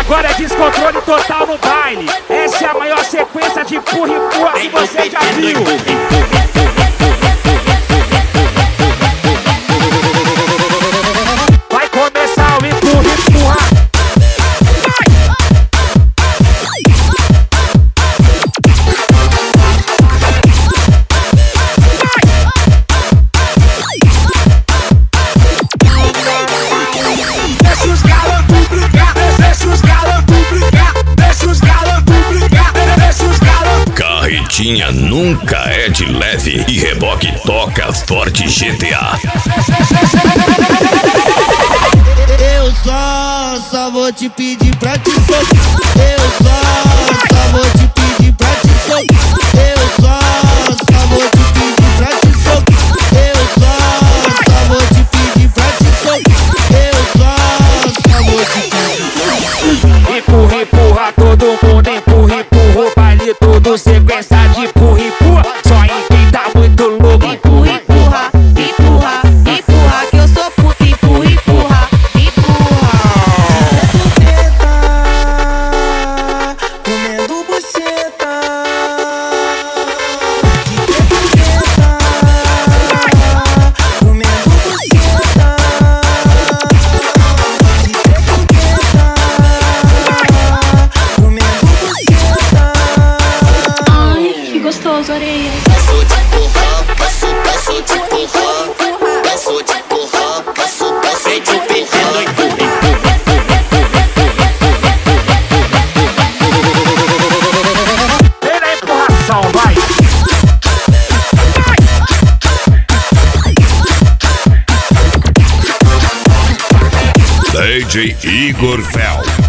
Agora é descontrole total no baile. Essa é a maior sequência de empurra e empurra que você já viu. Vai começar o empurra e empurra. Carretinha nunca é de leve e reboque toca forte GTA. Eu só vou te pedir pra te soltar. Eu só vou te pedir pra te soltar. Eu só vou te pedir pra te soltar. Eu só vou te pedir pra te soltar. Eu só vou te pedir. Empurra, empurra, todo mundo empurra, empurra. O baile todo sequência de empurra, empurra. Só em quem tá muito louco. Empurra, empurra, empurra, empurra, que eu sou puta. Empurra, empurra, empurra. Comendo buceta. Comendo buceta. Comendo buceta. Ai, que gostoso, areia. Passo de empurrão, passo de empurrão. Passo de empurrão, passo de empurrão. Vem na empurração, vai. DJ Igor Fel.